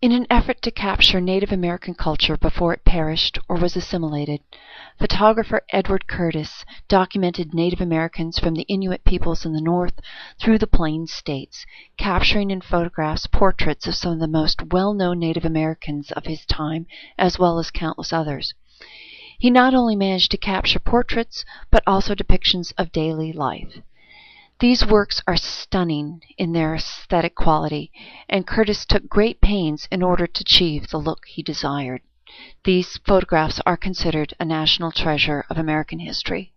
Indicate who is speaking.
Speaker 1: In an effort to capture Native American culture before it perished or was assimilated, photographer Edward Curtis documented Native Americans from the Inuit peoples in the north through the Plains states, capturing in photographs portraits of some of the most well-known Native Americans of his time, as well as countless others. He not only managed to capture portraits, but also depictions of daily life. These works are stunning in their aesthetic quality, and Curtis took great pains in order to achieve the look he desired. These photographs are considered a national treasure of American history.